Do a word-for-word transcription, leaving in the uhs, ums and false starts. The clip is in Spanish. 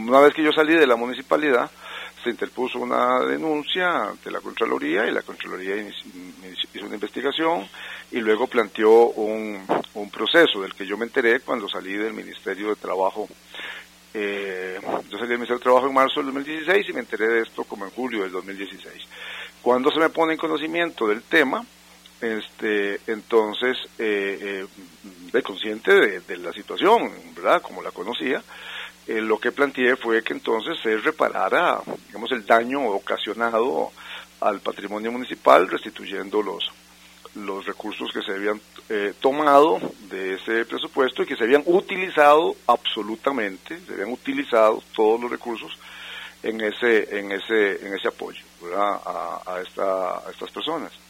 una vez que yo salí de la municipalidad, se interpuso una denuncia ante la Contraloría y la Contraloría hizo una investigación y luego planteó un, un proceso del que yo me enteré cuando salí del Ministerio de Trabajo. Eh, yo salí del Ministerio de Trabajo en marzo del dos mil dieciséis y me enteré de esto como en julio del dos mil dieciséis. Cuando se me pone en conocimiento del tema, este, entonces, eh, eh, de consciente de, de la situación, ¿verdad? Como la conocía, eh, lo que planteé fue que entonces se reparara, digamos, el daño ocasionado al patrimonio municipal, restituyendo los los recursos que se habían eh, tomado de ese presupuesto y que se habían utilizado absolutamente, se habían utilizado todos los recursos en ese en ese en ese apoyo, ¿verdad? A, a esta a estas personas.